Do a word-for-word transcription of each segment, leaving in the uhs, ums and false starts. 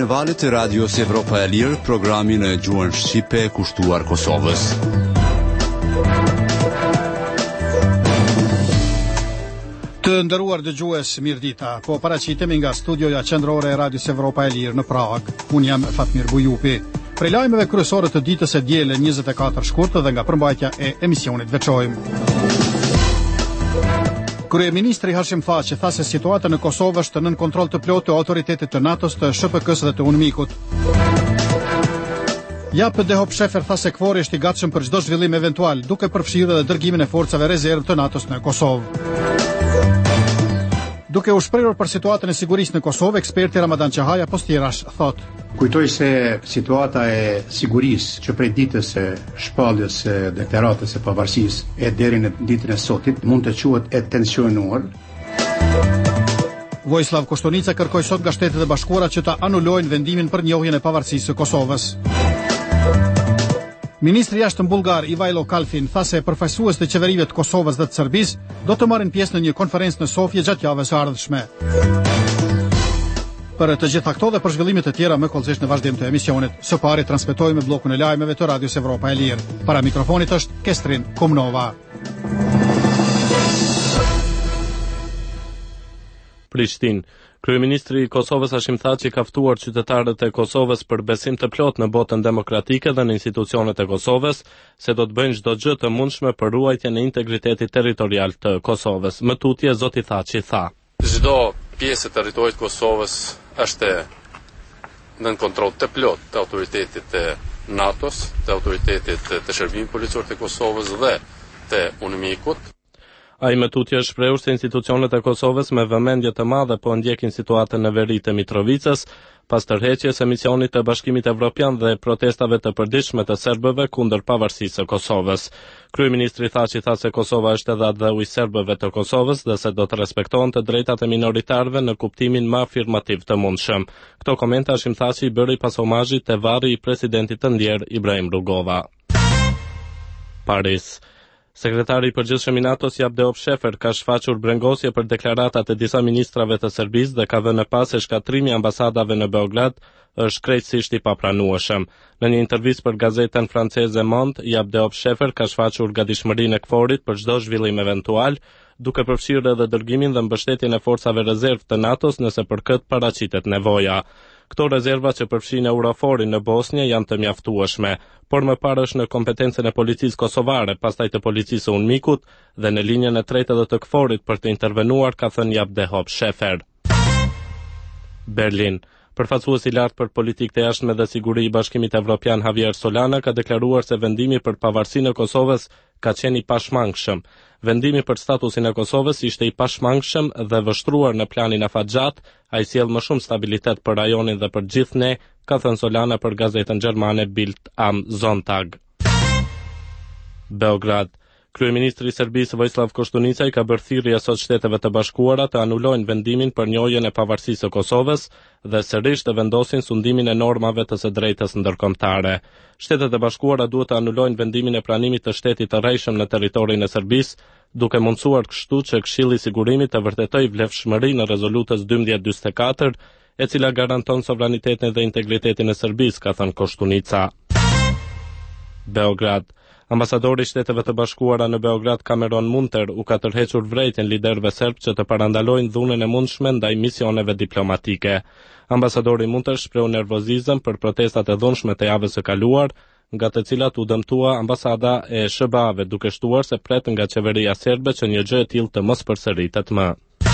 valët e Radios Evropa e Lirë, programin e gjuhën shqipe kushtuar Kosovës. Të nderuar dëgjues, mirëdita. Po paraqitemi nga studioja qendrore e Radios Evropa e Lirë në Prag. Unë jam Fatmir Bujupi. Prej lajmeve kryesore të ditës së diele njëzet e katër shkurt dhe nga përmbajtja e emisionit veçojmë. Kryeministri Hashim Thaçi tha se situata në Kosovë është nën kontroll të plotë të autoritetit të NATO-s, të S P K-s dhe të UNMIK-ut. Jap Dehop Shefer tha se kvori është i gatshëm për çdo zhvillim eventual, duke përfshirë edhe dërgimin e forcave rezervë të NATO-s në Kosovë. Duke u shprehur për situatën e sigurisë në Kosovë, eksperti Ramadan Çahaja Postirash thotë: Kujtoj se situata e sigurisë që prej ditës së shpalljes së deklaratës së pavarësisë e deri në ditën e sotit mund të quhet e tensionuar. Vojislav Koštunica kërkoi sot nga Shtetet e Bashkuara që ta anulojnë vendimin për njohjen e pavarësisë së Kosovës. Ministri i jashtëm bullgar Ivailo Kalfin tha se përfaqësues të qeverive të Kosovës dhe të Serbisë do të marrin pjesë në një konferencë në Sofje gjatë javës së ardhshme. Për të gjitha këto dhe për zhvillimet e tjera më kollësisht në vazhdim të emisionit. Së pari transmetojmë bllokun e lajmeve të Radios Evropa e Lirë. Para mikrofonit është Kestrin Komnova. Prishtinë. Kryeministri i Kosovës Hashim Thaçi ka ftuar qytetarët e Kosovës për besim të plotë në botën demokratike dhe në institucionet e Kosovës, se do të bëjnë çdo gjë të mundshme për ruajtjen e integritetit territorial të Kosovës. Më tutje zoti Thaçi tha: Çdo pjesë e territorit të Kosovës është nën kontroll të plotë të autoritetit të NATO-s, të autoritetit të shërbimit policor të Kosovës dhe të UNMIK-ut. Ai më tutje është shprehur se institucionet e Kosovës me vëmendje të madhe po ndjekin situatën në veri të Mitrovicës, pas tërheqjes së misionit të Bashkimit Evropian dhe protestave të përditshme të serbëve kundër pavarësisë së Kosovës. Kryeministri Thaçi tha se Kosova është edhe adheu i serbëve të Kosovës dhe se do të respektohen të drejtat e minoritarëve në kuptimin më afirmativ të mundshëm. Këto komente Hashim Thaçi i bëri pas omazhit te varri i presidentit të ndjer Ibrahim Rugova. Paris. Sekretari i përgjithshëm i NATO-s Jap Dehop Shefer ka shfaqur brengosje për deklaratat e disa ministrave të Serbisë dhe ka vënë pas se shkatrimi i ambasadave në Beograd është krejtësisht i papranueshëm. Në një intervistë për gazetën franceze Monde, Jap Dehop Shefer ka shfaqur gatishmërinë e KFOR-it për çdo zhvillim eventual, duke përfshirë edhe dërgimin dhe mbështetjen e forcave rezervë të NATO-s nëse për këtë paraqitet nevoja. Këto rezerva që përfshin Euroforin në Bosnjë janë të mjaftueshme, por më parë është në kompetencën e policisë kosovare, pastaj të policisë së UNMIK-ut dhe në linjën e tretë edhe të KFOR-it për të intervenuar, ka thënë Jap Dehop Shefer. Berlin. Përfaqësuesi i lartë për politikë të jashtme dhe siguri i Bashkimit Evropian Javier Solana ka deklaruar se vendimi për pavarësinë e Kosovës ka qenë i pashmangshëm. Vendimi për statusin e Kosovës ishte i pashmangshëm dhe vështruar në planin afatgjat, ai sjell më shumë stabilitet për rajonin dhe për gjithë ne, ka thënë Solana për gazetën gjermane Bild am Sonntag. Beograd. Kryeministri i Serbisë Vojislav Koštunica i ka bërë thirrje sot Shteteve të Bashkuara të anulojnë vendimin për njohjen e pavarësisë së Kosovës dhe sërish të vendosin sundimin e normave të së drejtës ndërkombëtare. Shtetet e Bashkuara duhet të anulojnë vendimin e pranimit të shtetit të rrejshëm në territorin e Serbisë, duke mundsuar kështu që Këshilli i Sigurimit të vërtetojë vlefshmëri në rezolutës dymbëdhjetë dymbëdhjetë e katër, e cila garanton sovranitetin dhe integritetin e Serbisë, ka thënë Koštunica. Beograd. Ambasadori i Shteteve të Bashkuara në Beograd Cameron Munter u ka tërhequr vërejtjen liderëve serb që të parandalojnë dhunën e mundshme ndaj misioneve diplomatike. Ambasadori Munter shprehu nervozizëm për protestat e dhunshme të javës së kaluar, nga të cilat u dëmtua ambasada e S B A-ve, duke shtuar se pret nga qeveria serbe që një gjë e tillë të mos përsëritet më.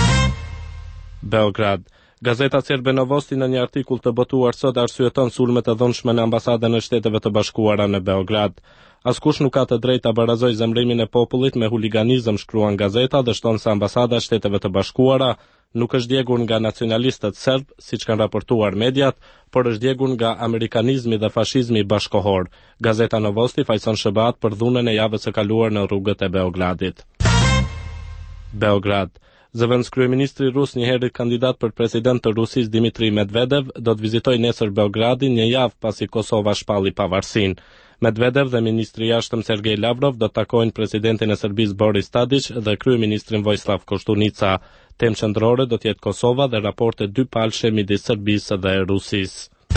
Beograd. Gazeta serbe Novosti në një artikull të botuar sot arsyeton sulmet e dhunshme në ambasadën e Shteteve të Bashkuara në Beograd. Askush nuk ka të drejtë ta barazojë zemrimin e popullit me huliganizëm, shkruan gazeta dhe shton se ambasada e Shteteve të Bashkuara nuk është djegur nga nacionalistët serb, siç kanë raportuar mediat, por është djegur nga amerikanizmi dhe fashizmi bashkohor. Gazeta Novosti fajson S B A-t për dhunën e javës së kaluar në rrugët e Beogradit. Beograd. Zëvendës kryeministri rus, një herë kandidat për president të Rusisë Dmitri Medvedev, do të vizitojë nesër Beogradin një javë pasi Kosova shpalli pavarësinë. Medvedev dhe ministri i jashtëm Sergej Lavrov do të takojnë presidentin e Serbisë Boris Tadić dhe kryeministrin Vojislav Koštunica. Temë qendrore do të jetë Kosova dhe raporte dypalshe midis Serbisë dhe Rusisë.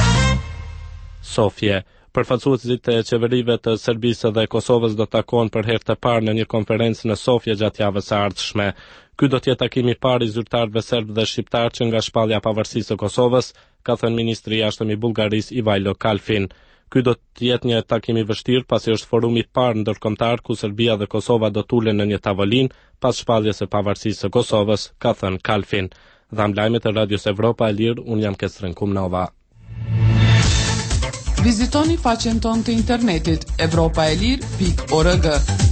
Sofje. Përfaqësuesit e qeverive të Serbisë dhe Kosovës do takohen për herë të parë në një konferencë në Sofje gjatë javës së ardhshme. Ky do të jetë takimi i parë i zyrtarëve serb dhe shqiptar që nga shpallja e pavarësisë së Kosovës, ka thënë ministri i jashtëm i Bullgarisë Ivajlo Kalfin. Ky do të jetë një takim i vështirë pasi është forumi i parë ndërkombëtar ku Serbia dhe Kosova do tulen në një tavolinë pas shpalljes së pavarësisë së Kosovës, ka thënë Kalfin. Dham lajmet e Radios Evropa e Lirë, unë jam Kestren Kumnova. Vizitoni faqen tonë të internetit evropaelir pikë org.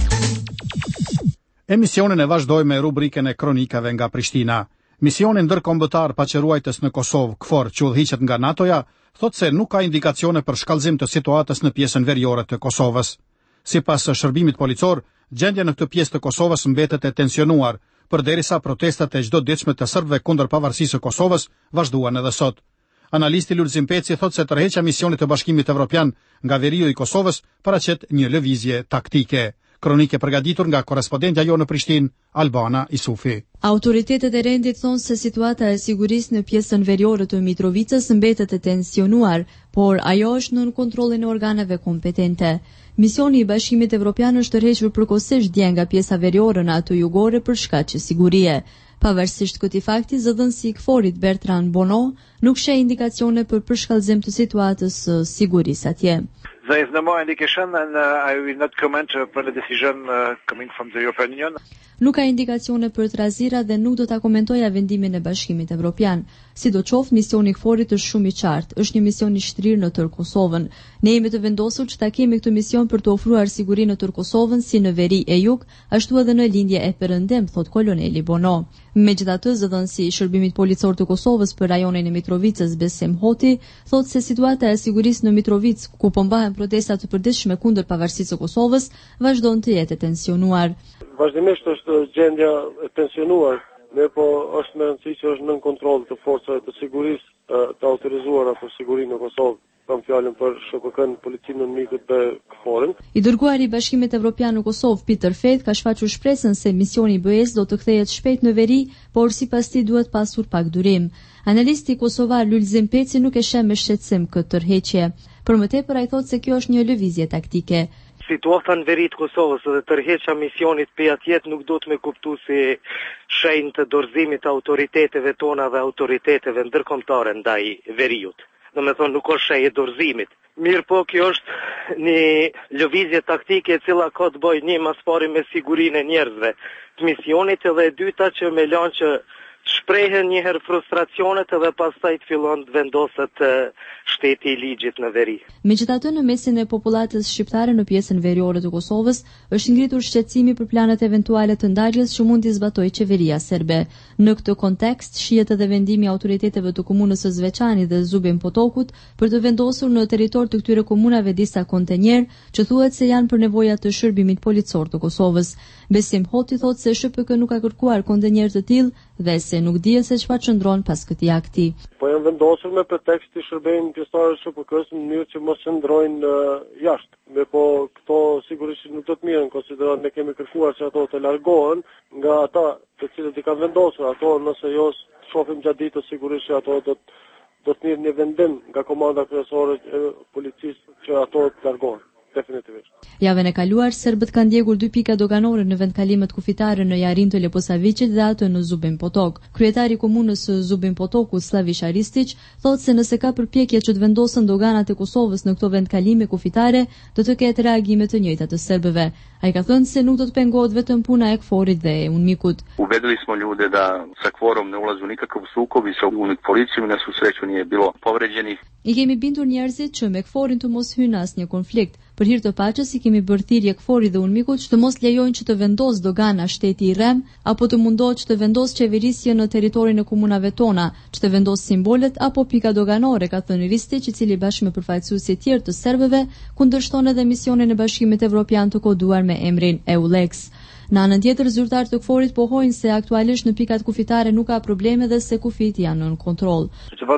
Emisionin e vazhdoj me rubrikën e kronikave nga Prishtina. Misioni ndërkombëtar paqëruajtës në Kosovë, KFOR, që udhëhiqet nga NATO-ja, thot se nuk ka indikacione për shkallëzim të situatës në pjesën veriore të Kosovës. Sipas shërbimit policor, gjendja në këtë pjesë të Kosovës mbetet e tensionuar, përderisa protestat e çdoditshme të serbëve kundër pavarësisë së Kosovës vazhduan edhe sot. Analisti Lulzim Peci thot se tërheqja e misionit të Bashkimit Evropian nga veriu i Kosovës paraqet një lëvizje taktike. Kronike përgatitur nga korrespondentja jo në Prishtinë, Albana Isufi. Autoritetet e rendit thonë se situata e sigurisë në pjesën veriore të Mitrovicës mbetet e tensionuar, por ajo është nën kontrollin e organeve kompetente. Misioni i Bashkimit Evropian është tërhequr përkohësisht dje nga pjesa veriore në atë jugore për shkaqe sigurie. Pavarësisht këtij fakti, zëdhënësi i KFOR-it Bertrand Bono nuk sheh indikacione për përshkallëzim të situatës së sigurisë atje. There is no more indication and uh, I will not comment upon the decision uh, coming from the European Union. Nuk ka indikacione për trazira dhe nuk do ta komentoja vendimin e Bashkimit Evropian. Sidoqoftë, misioni i KFOR-it është shumë i qartë, është një mision i shtrirë në tërë Kosovën. Ne jemi të vendosur që ta kemi këtë mision për të ofruar siguri në tërë Kosovën si në veri e jug, ashtu edhe në lindje e perëndem, thot koloneli Bono. Megjithatë, zëdhënësi i shërbimit policor të Kosovës për rajonin e Mitrovicës, Besim Hoti, thot se situata e sigurisë në Mitrovicë, ku po mbahen protesta të përditshme kundër pavarësisë së Kosovës, vazhdon të jetë tensionuar. Vazhdimisht është gjendja e tensionuar, ne po është me rëndësi që është nën kontroll të forcave të sigurisë të autorizuara për sigurinë në Kosovë. Kam fjalën për S H P K-n, policinë në mikut dhe KFOR-ën. I dërguari i Bashkimit Evropian në Kosovë, Peter Feth, ka shfaqur shpresën se misioni i B E S do të kthehet shpejt në veri, por sipas tij duhet pasur pak durim. Analisti kosovar Lulzim Peci nuk e sheh me shqetësim këtë tërheqje. Për më tepër ai thotë se kjo është një lëvizje taktike. Situata në veri të Kosovës dhe tërheqja misionit pe atjet nuk do të me kuptu si shenjë të dorëzimit të autoriteteve tona dhe autoriteteve ndërkombëtare ndaj veriut. Do me thonë nuk është shenjë e dorëzimit. Mirë po, kjo është një lëvizje taktike e cila ka të bëjë një mas pari me sigurinë e njerëzve të misionit edhe e dyta që me lanë që shprehen njëherë frustracionet edhe pastaj të fillon të vendoset shteti i ligjit në veri. Megjithatë, në mesin e popullatës shqiptare në pjesën veriore të Kosovës është ngritur shqetësimi për planet eventuale të ndarjes që mund t'i zbatojë qeveria serbe. Në këtë kontekst, shihet edhe vendimi i autoriteteve të komunës së Zveçanit dhe Zubin Potokut për të vendosur në territor të këtyre komunave disa kontenjer që thuhet se janë për nevojat të shërbimit policor të Kosovës. Besim Hoti thotë se S H P K nuk ka kërkuar kontenjer të tillë dhe se nuk dihet se çfarë çndron pas këtij akti. Po janë vendosur me pretekst të shërbejnë pjesëtarë të S H P K-s në mënyrë që mos qëndrojnë uh, jashtë. Me po këto sigurisht nuk do të mirën, konsiderohet ne kemi kërkuar që ato të largohen nga ata të cilët i kanë vendosur ato, nëse jo shohim gjatë ditës sigurisht që ato do të do të mirë një vendim nga komanda kryesore e policisë që ato të largohen. Definitivisht. Javën e kaluar, serbët kanë ndjekur dy pika doganore në vendkalimet kufitare në Jarin të Leposavicit dhe atë në Zubin Potok. Kryetari i komunës së Zubin Potoku, Slavish Aristić, thotë se nëse ka përpjekje që të vendosen doganat e Kosovës në këto vendkalime kufitare, do të ketë reagime të njëjta të serbëve. Ai ka thënë se nuk do të pengohet vetëm puna e KFOR-it dhe e UNMIK-ut. Uvedili smo ljude da sa kvorom ne ulazi u nikakav sukob i sa UNMIK policijom, na svu sreću nije bilo povređenih. I kemi bindur njerëzit që me KFOR-in të mos hyjnë asnjë konflikt. Për hir të paqes i kemi bërë thirrje KFOR-it dhe UNMIK-ut që të mos lejojnë që të vendos dogana shteti i rrem apo të mundohet që të vendos qeverisje në territorin e komunave tona, që të vendos simbolet apo pika doganore, ka thënë Ristić, i cili bashkë me përfaqësuesi të tjerë të serbëve kundërshton edhe misionin e Bashkimit Evropian të koduar me emrin EULEX. Në anën tjetër, zyrtarët të KFOR-it pohojnë se aktualisht në pikat kufitare nuk ka probleme dhe se kufit janë në kontroll.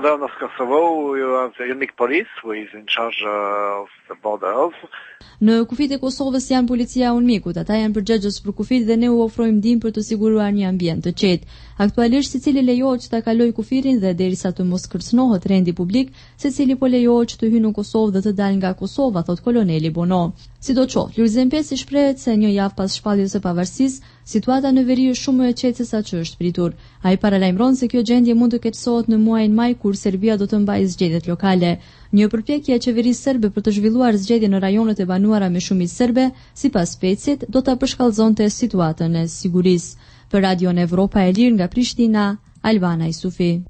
Në kufit e Kosovës janë policia e UNMIK-ut, ata janë përgjegjës për kufit dhe ne u ofrojmë ndihmë për të siguruar një ambient të qetë. Aktualisht secili lejohet që ta kalojë kufirin dhe derisa të mos kërcënohet rendi publik, secili po lejohet që të hyjë në Kosovë dhe të dalë nga Kosova, thot koloneli Bono. Sidoqoftë, Lulzim Pesi shprehet se një javë pas shpalljes së pavarësisë, situata në veri është shumë më e qetë se sa që është pritur. Ai paralajmëron se kjo gjendje mund të keqësohet në muajin maj kur Serbia do të mbajë zgjedhjet lokale. Një përpjekje e qeverisë serbe për të zhvilluar zgjedhje në rajonet e banuara me shumicë serbe, sipas Pecit, do ta përshkallëzonte situatën e sigurisë. Për Radion Evropa e Lirë nga Prishtina, Albana Isufi.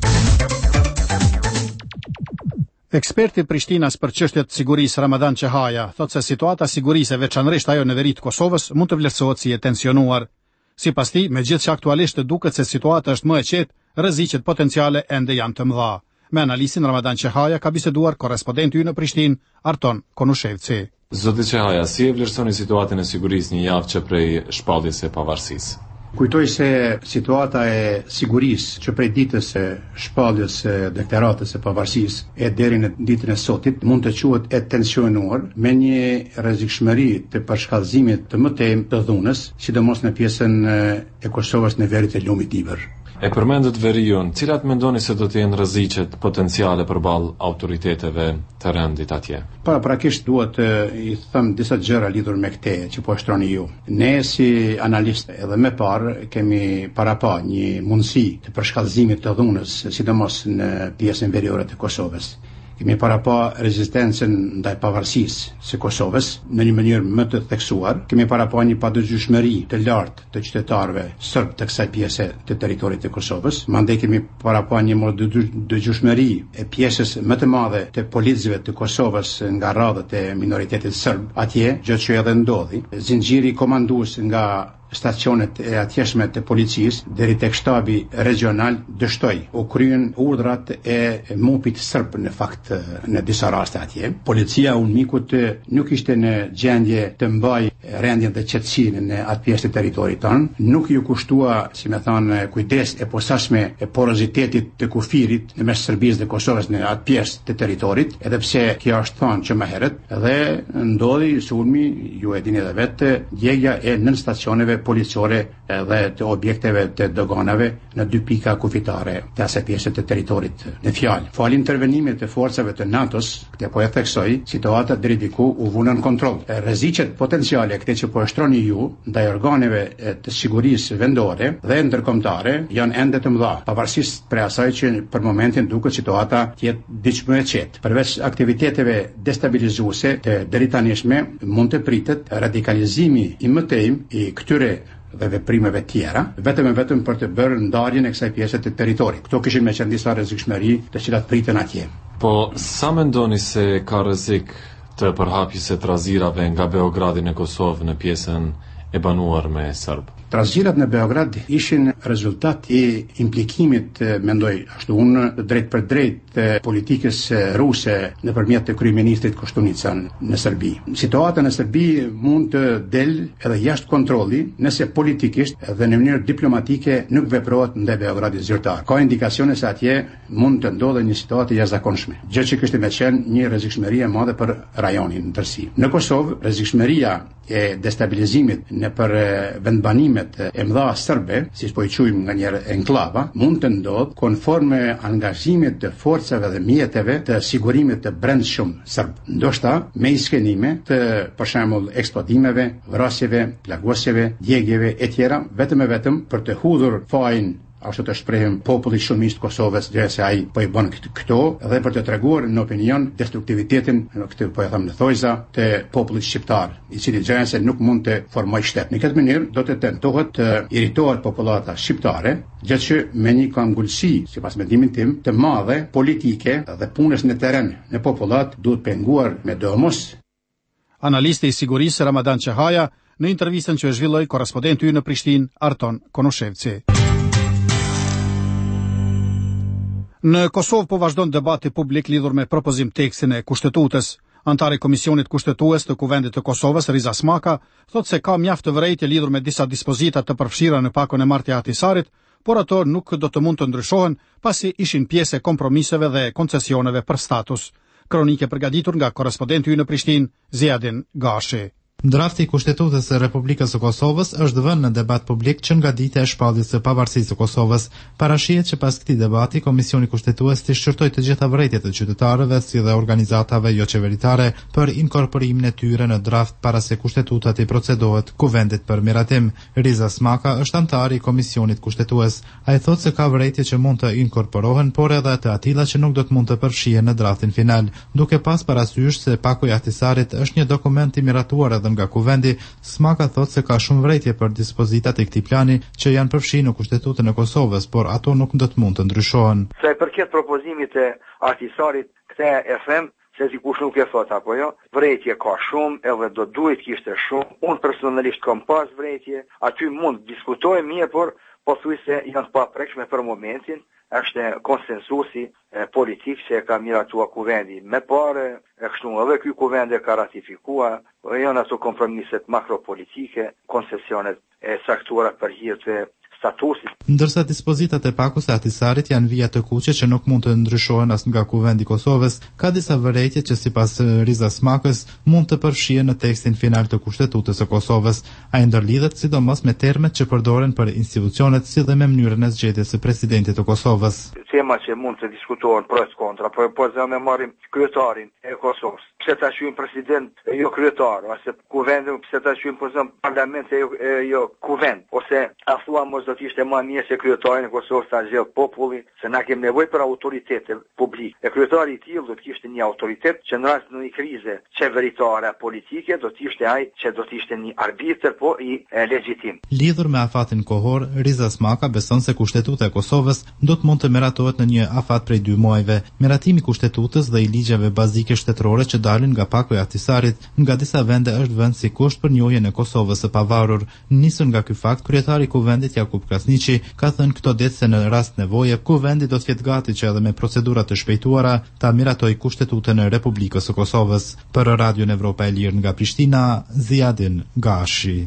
Eksperti Prishtinas për çështjet sigurisë Ramadan Çehaja thotë se situata sigurisë veçanërisht ajo në veri të Kosovës mund të vlerësohet si e tensionuar. Sipas tij, megjithëse që aktualisht duket se situata është më e qetë, rreziqet potenciale ende janë të mëdha. Me analistin Ramadan Çehaja ka biseduar korrespondenti ynë në Prishtinë, Arton Konushevci. Zoti Çehaja, si e vlerësoni situatën e sigurisë një javë që prej shpalljes së pavarësisë? Kujtoj se situata e sigurisë që prej ditës së shpalljes së deklaratës së pavarësisë e deri në ditën e sotit mund të quhet e tensionuar me një rrezikshmëri të përshkallëzimit të mëtejmë të dhunës, sidomos në pjesën e Kosovës në verit e lumit Iber. E përmendët veriun, cilat mendoni se do të jenë rreziqet potenciale përballë autoriteteve të rendit atje? Paraprakisht duhet të i them disa gjëra lidhur me këtë që po shtroni ju. Ne si analistë edhe më parë kemi parapa një mundësi të përshkallëzimit të dhunës, sidomos në pjesën veriore të Kosovës. Kemi parapa rezistencën ndaj pavarësisë së Kosovës në një mënyrë më të theksuar. Kemi parapa një padërgjyshmëri të lartë të qytetarëve serb të kësaj pjese të territorit të Kosovës. Mandej kemi parapa një dërgjyshmëri e pjesës më të madhe të policëve të Kosovës nga radhët e minoritetit serb atje, gjë që edhe ndodhi. Zinxhiri komandues nga stacionet e atjeshme të policisë deri tek shtabi regional dështoi u kryen urdhrat e mupit serb në fakt në disa raste atje. Policia UNMIK-ut nuk ishte në gjendje të mbajë rendin dhe qetësinë në atë pjesë të territorit tonë, nuk ju kushtua, si më thënë, kujdes e posaçme e porozitetit të kufirit në mes Serbisë dhe Kosovës në atë pjesë të territorit, edhe pse kjo është thënë që më herët, dhe ndodhi sulmi, ju e dini edhe vetë, djegja e nën stacioneve policore dhe të objekteve të doganave në dy pika kufitare të asaj pjese të territorit. Në fjalë, fal intervenimit të forcave të NATO-s, këtë po e theksoj, situata deri diku u vënë në kontroll. Rreziqet potenciale këtë që po e shtroni ju ndaj organeve të sigurisë vendore dhe ndërkombëtare janë ende të mëdha, pavarësisht prej asaj që për momentin duket situata të jetë diçka më e qetë. Përveç aktiviteteve destabilizuese të deritanishme, mund të pritet radikalizimi i mëtejm i këtyre dhe veprimeve tjera, vetëm e vetëm për të bërë ndarjen e kësaj pjese të territorit. Kto kishin me qenë disa rrezikshmëri të cilat priten atje. Po, sa mendoni se ka rrezik të përhapjes së trazirave nga Beogradi në Kosovë në pjesën e banuar me serb? Trazirat në Beograd ishin rezultat i implikimit, mendoj ashtu unë, drejt për drejt politikës ruse nëpërmjet të kryeministrit Koštunica në Serbi. Situata në Serbi mund të del edhe jashtë kontrolli nëse politikisht dhe në mënyrë diplomatike nuk veprohet ndaj Beogradit zyrtar. Ka indikacione se atje mund të ndodhë një situatë jashtëzakonshme, gjë që kishte më qenë një rrezikshmëri e madhe për rajonin në tërësi. Në Kosovë, rrezikshmëria e destabilizimit në për vendbanimet e mëdha serbe, si po i quajmë nga një enklava, mund të ndodhë konforme angazhimit të forcave dhe mjeteve të sigurimit të brendshëm serb. Ndoshta me iskenime të, për shembull, eksplodimeve, vrasjeve, plagosjeve, djegjeve e tjera, vetëm e vetëm për të hudhur fajin, ashtu të shprehim, populli shumist Kosovës, dhe se ai po i bën këto dhe për të treguar në opinion destruktivitetin, në këtë po e them në thojza, të popullit shqiptar, i cili gjëja se nuk mund të formojë shtet. Në këtë mënyrë do të tentohet të iritohet popullata shqiptare, gjë që me një këmbgulsi, sipas mendimit tim, të madhe politike dhe punës në terren në popullat duhet penguar me domos. Analisti i sigurisë Ramadan Çehaja në intervistën që e zhvilloi korrespondenti ynë në Prishtinë, Arton Konushevci. Në Kosovë po vazhdon debati publik lidhur me propozim tekstin e kushtetutës. Antari i Komisionit Kushtetues të Kuvendit të Kosovës, Riza Smaka, thotë se ka mjaft të vërejtje lidhur me disa dispozita të përfshira në pakon e martja Ahtisarit, por ato nuk do të mund të ndryshohen pasi ishin pjesë e kompromiseve dhe koncesioneve për status. Kronike përgatitur nga korrespondenti ynë në Prishtinë, Ziadin Gashi. Drafti i Kushtetutës së Republikës së Kosovës është vënë në debat publik që nga dita e shpalljes së pavarësisë së Kosovës. Parashihet që pas këtij debati Komisioni Kushtetues të shqyrtojë të gjitha vërejtjet e qytetarëve si dhe organizatave jo qeveritare për inkorporimin e tyre në draft para se kushtetuta të procedohet kuvendit për miratim. Riza Smaka është antar i Komisionit Kushtetues. Ai thotë se ka vërejtje që mund të inkorporohen, por edhe të atilla që nuk do të mund të përfshihen në draftin final, duke pas parasysh se paku i Ahtisarit është një dokument i miratuar edhe nga kuvendi. Smaka thotë se ka shumë vërejtje për dispozitat e këtij plani që janë përfshirë në Kushtetutën e Kosovës, por ato nuk do të mund të ndryshohen. Sa i përket propozimit të Ahtisarit, këtë e them se dikush nuk e thot apo jo, vërejtje ka shumë, edhe do duhet kishte shumë. Unë personalisht kam pas vërejtje, aty mund diskutojmë mirë, por pothuajse janë të paprekshme për momentin. Është konsensusi e, politik që e ka miratua kuvendi. Me pare, e kështu edhe ky kuvend e ka ratifikua, janë ato kompromiset makropolitike, koncesionet e saktuara për hir të statusit. Ndërsa dispozitat e pakut të Ahtisarit janë vija të kuqe që nuk mund të ndryshohen as nga kuvendi i Kosovës, ka disa vërejtje që sipas Riza Smakës mund të përfshihen në tekstin final të Kushtetutës së Kosovës. Ai ndërlidhet sidomos me termet që përdoren për institucionet si dhe me mënyrën e zgjedhjes së presidentit të Kosovës. Tema që mund të diskutohen pro e kontra, por po zëmë marrim kryetarin e Kosovës. Pse ta quajmë president e jo kryetar, ose kuvendin pse ta quajmë po zëm parlament e jo, e jo kuvend, ose a thua mos do të ishte më mirë se kryetarin e Kosovës ta zgjidh populli, se na kemi nevojë për autoritete publike. E kryetari i tillë do të kishte një autoritet që në rast në një krize qeveritare politike do të ishte ai që do të ishte një arbitër po i e, legjitim. Lidhur me afatin kohor, Riza Smaka beson se Kushtetuta e Kosovës do të mund të miratohet në një afat prej dy muajve. Miratimi i Kushtetutës dhe i ligjeve bazike shtetërore që dalin nga paku i Ahtisarit nga disa vende është vënë si kusht për njohjen e Kosovës së pavarur. Nisur nga ky fakt, kryetari i kuvendit Jakub Krasniqi ka thënë këto ditë se në rast nevoje kuvendi do të jetë gati që edhe me procedura të shpejtuara ta miratojë Kushtetutën e Republikës së Kosovës. Për Radion Evropa e Lirë nga Prishtina, Ziadin Gashi.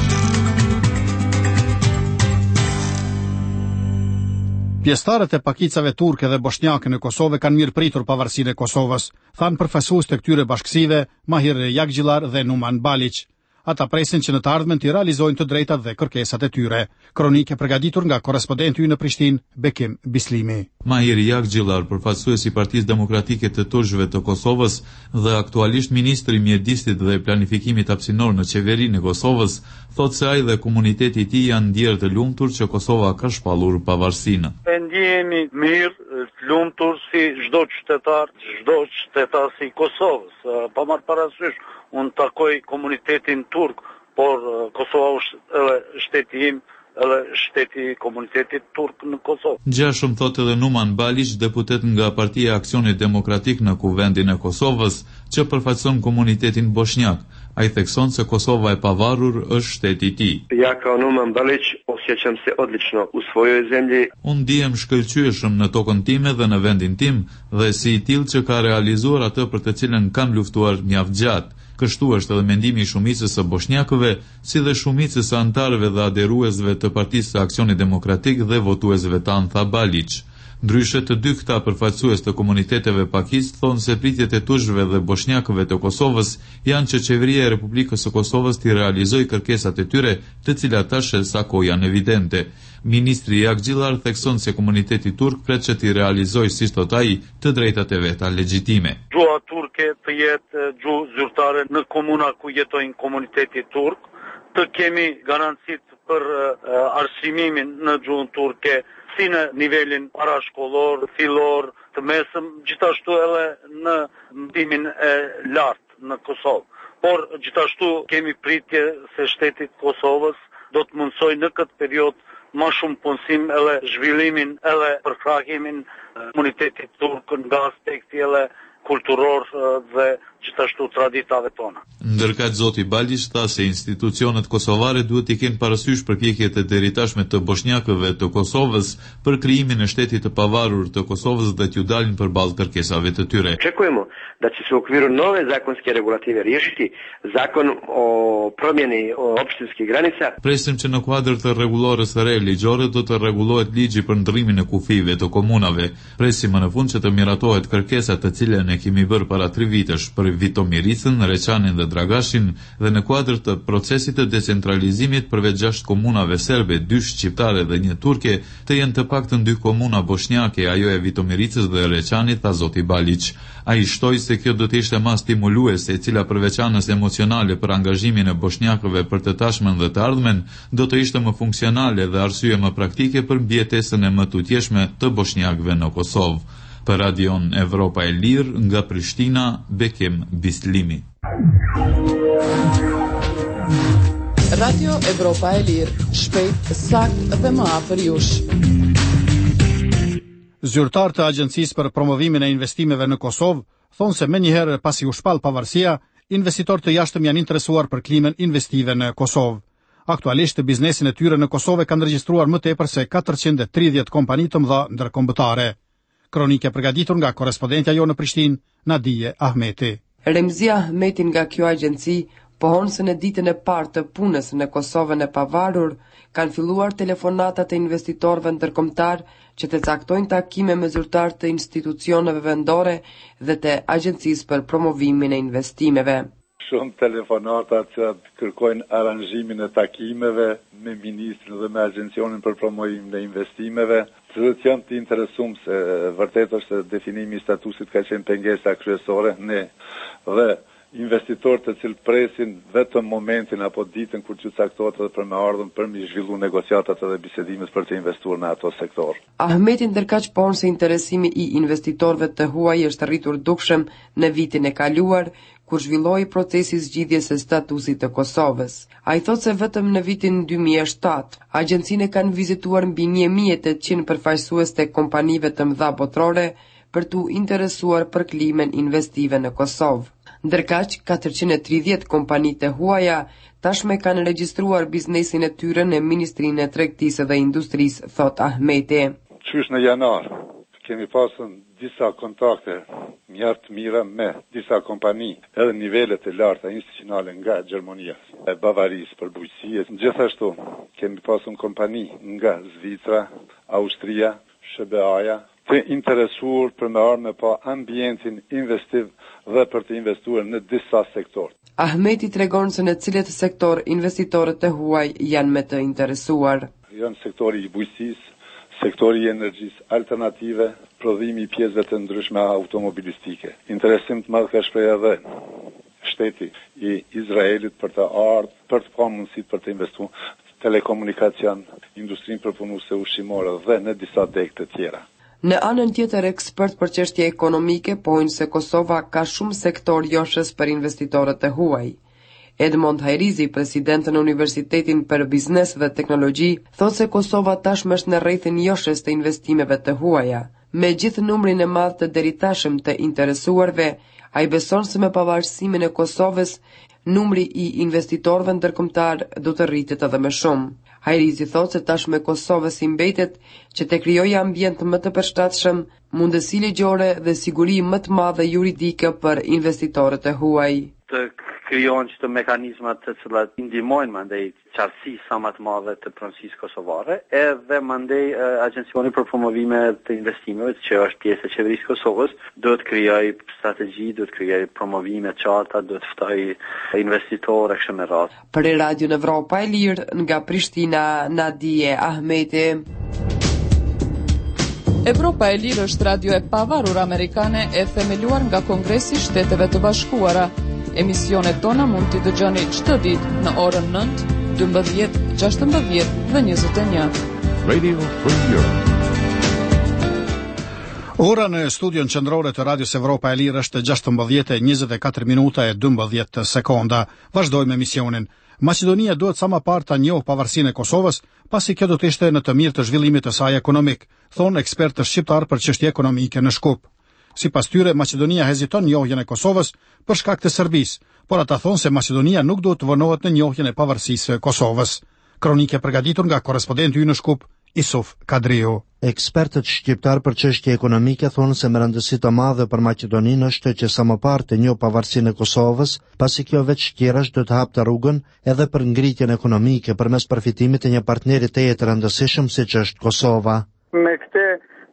Pjesëtarët e pakicave turke dhe bosnjake në Kosovë kanë mirëpritur pavarësinë e Kosovës, thanë përfaqësues të këtyre bashkësive Mahir Jakxhilar dhe Numan Balić. Ata presin që në të ardhmen të realizojnë të drejtat dhe kërkesat e tyre. Kronikë e përgatitur nga korrespondenti ynë në Prishtinë, Bekim Bislimi. Mahir Jakxhilar, përfaqësues i Partisë Demokratike të Turqëve të Kosovës dhe aktualisht ministri i mjedisit dhe planifikimit hapësinor në qeverinë e Kosovës, thotë se ai dhe komuniteti i tij janë ndjerë të lumtur që Kosova ka shpallur pavarësinë. E ndjehemi mirë, të lumtur si çdo qytetar, çdo qytetar si Kosovës, pa marrë parasysh unë takoj komunitetin turk, por Kosova është edhe shteti im, edhe shteti i komunitetit turk në Kosovë. Gjashëm thotë edhe Numan Balić, deputet nga Partia e Aksionit Demokratik në Kuvendin e Kosovës, që përfaqëson komunitetin bosnjak. Ai thekson se Kosova e pavarur është shteti i tij. Ja kao Numan Balić osjećam se odlično u svojoj zemlji. Unë ndihem shkëlqyeshëm në tokën time dhe në vendin tim dhe si i tillë që ka realizuar atë për të cilën kam luftuar mjaft gjatë. Kështu është edhe mendimi i shumicës së bosnjakëve, si dhe shumicës së antarëve dhe aderuesve të Partisë së Aksionit Demokratik dhe votuesve tanë, tha Balić. Ndryshe të dy këta përfaqësues të komuniteteve pakis thonë se pritjet e turqëve dhe bosnjakëve të Kosovës janë që qeveria e Republikës së Kosovës t'i realizojë kërkesat e tyre, të cilat tash sa kohë janë evidente. Ministri Jakxhilar thekson se komuniteti turk pret që t'i realizojë, si thot ai, të drejtat e veta legjitime. Gjuha turke të jetë gjuhë zyrtare në komuna ku jetojnë komuniteti turk, të kemi garancit për uh, arsimimin në gjuhën turke, si në nivelin parashkollor, fillor, të mesëm, gjithashtu edhe në ndimin e lartë në Kosovë. Por gjithashtu kemi pritje se shtetit Kosovës do të mundsoj në këtë periudhë më shumë punësim edhe zhvillimin edhe përkrahimin komunitetit turk nga aspekti edhe kulturor dhe gjithashtu traditave tona. Ndërkaq zoti Balić tha se institucionet kosovare duhet i kenë parasysh përpjekjet e deritashme të bosnjakëve të Kosovës për krijimin e shtetit të pavarur të Kosovës dhe t'ju dalin përballë kërkesave të tyre. Očekujemo da će se u okviru nove zakonske regulative riješiti zakon o promjeni opštinskih granica. Presim që në kuadër të rregullores së re ligjore do të rregullohet ligji për ndrrimin e kufive të komunave. Presim më në fund që të miratohet kërkesa të cilën e e kemi bërë para tri vitesh për Vitomiricën, Reçanin dhe Dragashin dhe në kuadër të procesit të decentralizimit përveç gjashtë komunave serbe, dy shqiptare dhe një turke, të jenë të paktën dy komuna bosnjake, ajo e Vitomiricës dhe Reçanit, tha zoti Balić. Ai shtoi se kjo do të ishte më stimuluese, e cila përveç anës emocionale për angazhimin e bosnjakëve për të tashmen dhe të ardhmen, do të ishte më funksionale dhe arsye më praktike për mbjetesën e më tutjeshme të bosnjakëve në Kosovë. Për Radion Evropa e Lirë, nga Prishtina, Bekim Bislimi. Radio Evropa e Lirë, shpejt, sakt dhe më afër jush. Zyrtar të Agjencisë për Promovimin e Investimeve në Kosovë thonë se menjëherë pasi u shpall pavarësia, investitorë të jashtëm janë interesuar për klimën investive në Kosovë. Aktualisht biznesin e tyre në Kosovë kanë regjistruar më tepër se katërqind e tridhjetë kompani të mëdha ndërkombëtare. Kronike përgatitur nga korrespondentja jo në Prishtinë, Nadije Ahmeti. Remzia Ahmeti nga kjo agjenci pohon se në ditën e parë të punës në Kosovën e pavarur kanë filluar telefonatat e investitorëve ndërkombëtar që të caktojnë takime me zyrtar të institucioneve vendore dhe të Agjencisë për Promovimin e Investimeve. Shumë telefonata që kërkojnë aranjimin e takimeve me ministrin dhe me Agjencionin për Promovimin e Investimeve, të janë të interesum se vërtet është definimi i statusit ka qenë pengesa kryesore ne dhe investitorët të cilë presin vetëm momentin apo ditën kur që caktohet edhe për me ardhën për mi zhvillu negociatat edhe bisedimet për të investuar në ato sektor. Ahmeti ndërkaq pohon se interesimi i investitorëve të huaj është rritur dukshëm në vitin e kaluar, kur zhvilloi procesi zgjidhjes së statusit të Kosovës. Ai thotë se vetëm në vitin dy mijë e shtatë, agjencinë kanë vizituar mbi një mijë e tetëqind përfaqësues të kompanive të mëdha botërore për tu interesuar për klimën investive në Kosovë. Ndërkaq, katërqind e tridhjetë kompani të huaja tashme kanë regjistruar biznesin e tyre në Ministrinë e Tregtisë dhe Industrisë, thot Ahmeti. Qysh në janar, kemi pasën disa kontakte mjaft mira me disa kompani edhe nivelet e larta institucionale nga Gjermania, e Bavarisë për bujqësie. Gjithashtu, kemi pasën kompani nga Zvicra, Austria, S B A-ja, të interesuar për me arë me pa ambientin investiv dhe për të investuar në disa sektor. Ahmeti tregon se në cilët sektor investitorët e huaj janë me të interesuar. Janë sektori i bujqësisë, sektori i energjisë alternative, prodhimi i pjesëve të ndryshme automobilistike. Interesim të madh ka shpreh edhe shteti i Izraelit për të ardhur, për të pa mundësi për të investuar telekomunikacion, industrinë përpunuese ushqimore dhe në disa degë të tjera. Në anën tjetër, ekspert për çështje ekonomike pohojnë se Kosova ka shumë sektor joshës për investitorët e huaj. Edmond Hajrizi, president në Universitetin për Biznes dhe Teknologji, thotë se Kosova tashmë është në rrethin joshës të investimeve të huaja. Me gjithë numrin e madh të deritashëm të interesuarve, ai beson se me pavarësimin e Kosovës, numri i investitorëve ndërkombëtar do të rritet edhe më shumë. Hajrizi thotë se tashmë Kosovës i mbetet që të krijojë ambient më të përshtatshëm, mundësi ligjore dhe siguri më të madhe juridike për investitorët e huaj. Të krijohen çdo mekanizma të cilat ndihmojnë mandej qartësi sa më të madhe të pronësisë kosovare, edhe mandej Agjencioni për Promovime të Investimeve, që është pjesë e qeverisë Kosovës, do të krijojë strategji, do të krijojë promovime të qarta, do të ftojë investitorë kështu me radhë. Për Radio Evropa e Lirë nga Prishtina, Nadije Ahmeti. Evropa e Lirë është radio e pavarur amerikane e themeluar nga Kongresi i Shteteve të Bashkuara. Emisionet tona mund t'i dëgjoni çdo ditë në orën nëntë, dymbëdhjetë, gjashtëmbëdhjetë dhe njëzet e një. Radio Free Europe. Ora në studion qendrore të Radios Evropa e Lirë është gjashtëmbëdhjetë e njëzet e katër minuta e dymbëdhjetë sekonda. Vazhdojmë emisionin. Maqedonia duhet sa më parë ta njohë pavarësinë e Kosovës, pasi kjo do të ishte në të mirë të zhvillimit të saj ekonomik, thonë ekspertë shqiptar për çështje ekonomike në Shkup. Sipas tyre, Maqedonia heziton njohjen e Kosovës për shkak të Serbisë, por ata thonë se Maqedonia nuk duhet të vënohet në njohjen e pavarësisë së Kosovës. Kronike përgatitur nga korrespondenti ynë në Shkup, Isuf Kadriu. Ekspertët shqiptar për çështje ekonomike thonë se me rëndësi të madhe për Maqedoninë është që sa më parë të njohë pavarësinë e Kosovës, pasi kjo veç tjerash do të hapte rrugën edhe për ngritjen ekonomike përmes përfitimit të një partneri të jetë rëndësishëm siç është Kosova. Me këtë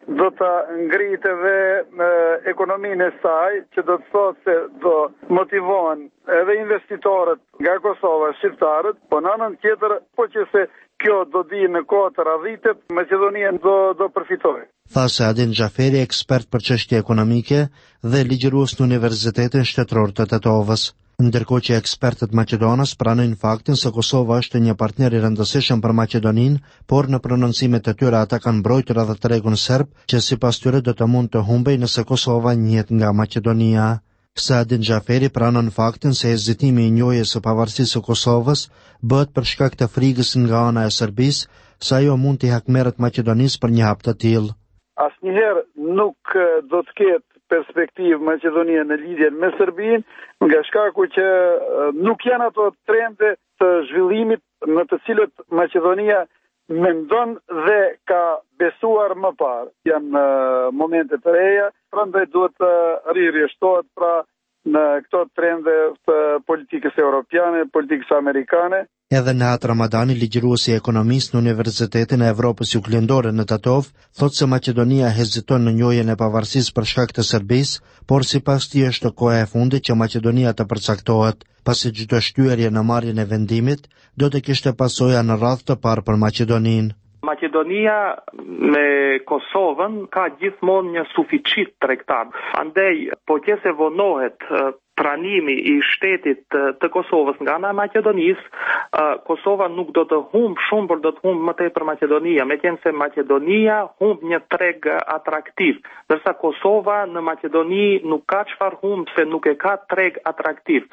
do të ngritë edhe ekonominë e saj, që do të thotë se do motivon edhe investitorët nga Kosova, shqiptarët, po në anën tjetër, po që se kjo do di në kohë të radhitet, Maqedonia do, do përfitojë. Tha Saadin Xhaferi, ekspert për çështje ekonomike dhe ligjërues në Universitetin Shtetëror të Tetovës. Ndërkohë që ekspertët maqedonës pranojnë faktin se Kosova është një partner i rëndësishëm për Maqedoninë, por në prononcimet e tyre ata kanë mbrojtur edhe tregun serb, që sipas tyre do të mund të humbej nëse Kosova njihet nga Maqedonia. Saadin Xhaferi pranon faktin se hezitimi i njohjes së pavarësisë së Kosovës bëhet për shkak të frikës nga ana e Serbisë, se ajo mund t'i hakmerret Maqedonisë për një hap të tillë. Asnjëherë nuk do të ketë perspektivë Maqedonia në lidhje me Serbinë, nga shkaku që nuk janë ato trende të zhvillimit në të cilët Maqedonia mendon dhe ka besuar më parë. Janë momente të reja, prandaj duhet të rirjeshtohet pra në këto trende të politikës europiane, politikës amerikane. Edhe Nehat Ramadani, ligjëruesi i ekonomisë në Universitetin e Evropës Juglindore në Tetov, thotë se Maqedonia heziton në njohjen e pavarësisë për shkak të Serbisë, por sipas tij është koha e fundit që Maqedonia të përcaktohet, pasi çdo shtyerje në marrjen e vendimit do të kishte pasoja në radhë të parë për Maqedoninë. Maqedonia me Kosovën ka gjithmonë një suficit tregtar. Andaj, po që se vonohet pranimi i shtetit të Kosovës nga ana e Maqedonisë, Kosova nuk do të humb shumë, por do të humb më tepër Maqedonia, meqense se Maqedonia humb një treg atraktiv, ndërsa Kosova në Maqedoni nuk ka çfarë humb, se nuk e ka treg atraktiv.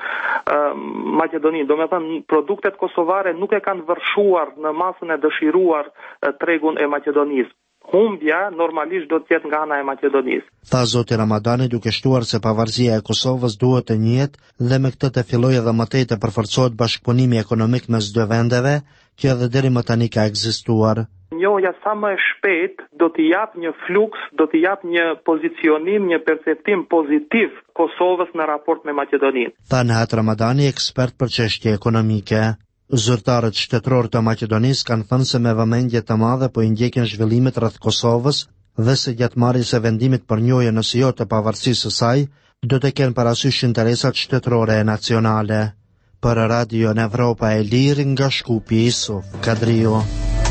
Maqedoni, do të thënë, produktet kosovare nuk e kanë vërshuar në masën e dëshiruar tregun e Maqedonisë. Humbja normalisht do të jetë nga ana e Maqedonisë. Tha zoti Ramadani, duke shtuar se pavarësia e Kosovës duhet të njihet dhe me këtë të fillojë edhe më tej të përforcohet bashkëpunimi ekonomik mes dy vendeve, që edhe deri më tani ka ekzistuar. Njohja sa më e shpejt do t'i jap një fluks, do t'i jap një pozicionim, një perceptim pozitiv Kosovës në raport me Maqedoninë. Tha Nehat Ramadani, ekspert për çështje ekonomike. Zyrtarët shtetëror të Maqedonisë kanë thënë se me vëmendje të madhe po i ndjekin zhvillimet rreth Kosovës dhe se gjatë marrjes së vendimit për njohjen ose jo të pavarësisë së saj, do të kenë parasysh interesat shtetërore e nacionale. Për Radio në Evropa e Lirë nga Shkupi, Isuf Kadrio.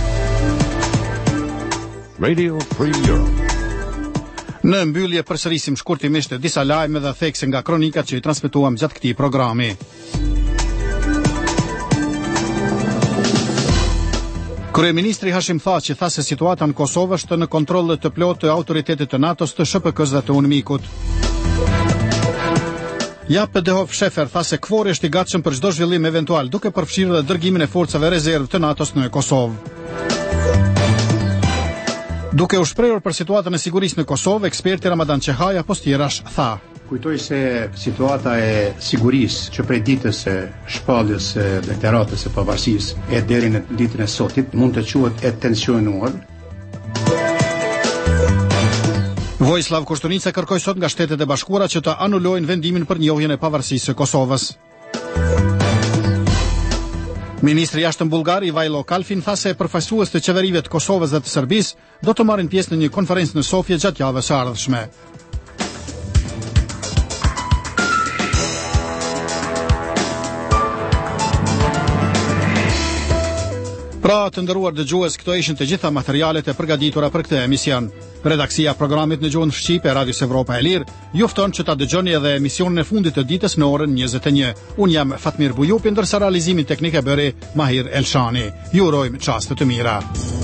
Radio Free Europe. Në mbyllje përsërisim shkurtimisht disa lajme dhe thekse nga kronikat që i transmetuam gjatë këtij programi. Kryeministri Hashim Thaçi tha se situata në Kosovë është në kontroll të plotë të autoritetit të NATO-s, të S P K-s dhe të UNMIK-ut. Jape Dehov Shefer tha se kvori është i gatshëm për çdo zhvillim eventual, duke përfshirë dhe dërgimin e forcave rezervë të NATO-s në Kosovë. Duke u shprehur për situatën e sigurisë në Kosovë, eksperti Ramadan Çehaj apostirash tha: Kujtoj se situata e sigurisë që prej ditës së shpalljes së deklaratës së pavarësisë e deri në ditën e sotit mund të quhet e tensionuar. Vojislav Koštunica kërkoi sot nga Shtetet e Bashkuara që të anulojnë vendimin për njohjen e pavarësisë së Kosovës. Ministri i jashtëm bullgar Ivajlo Kalfin tha se përfaqësues të qeverive të Kosovës dhe të Serbisë do të marrin pjesë në një konferencë në Sofje gjatë javës së ardhshme. Pra të nderuar dëgjues, këto ishin të gjitha materialet e përgatitura për këtë emision. Redaksia e programit në gjuhën shqipe e Radios Evropa e Lirë ju fton që ta dëgjoni edhe emisionin e fundit të ditës në orën njëzet e një. Unë jam Fatmir Bujupi, ndërsa realizimin teknik e bëri Mahir Elshani. Ju urojmë çaste të mira.